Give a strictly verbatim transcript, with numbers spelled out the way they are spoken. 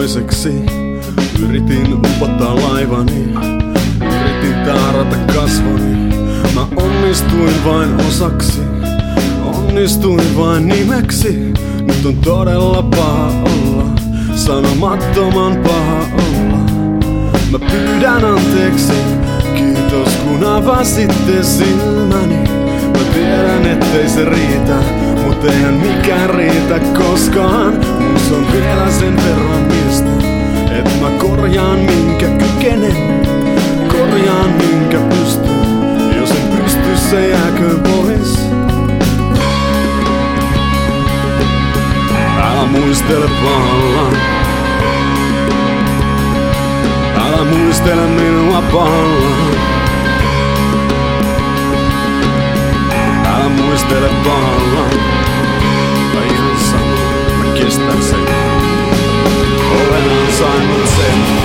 toiseksi. Yritin upottaa laivani, yritin taarata kasvoni. Mä onnistuin vain osaksi, onnistuin vain nimeksi. Nyt on todella paha olla, sanomattoman paha olla. Mä pyydän anteeksi, kiitos kun avasitte silmäni. Mä tiedän ettei se riitä, mut eihän mikään riitä koskaan. Mus on vielä sen verran miestä, et mä korjaan minkä kykenen, korjaan minkä pystyn. Jos en pysty, se jääkö pois. Älä muistele pahalla, älä muistele minua pahalla. Älä muistele pahalla, mä ihan sama, mä kestän sen. Olen ansainnut sen.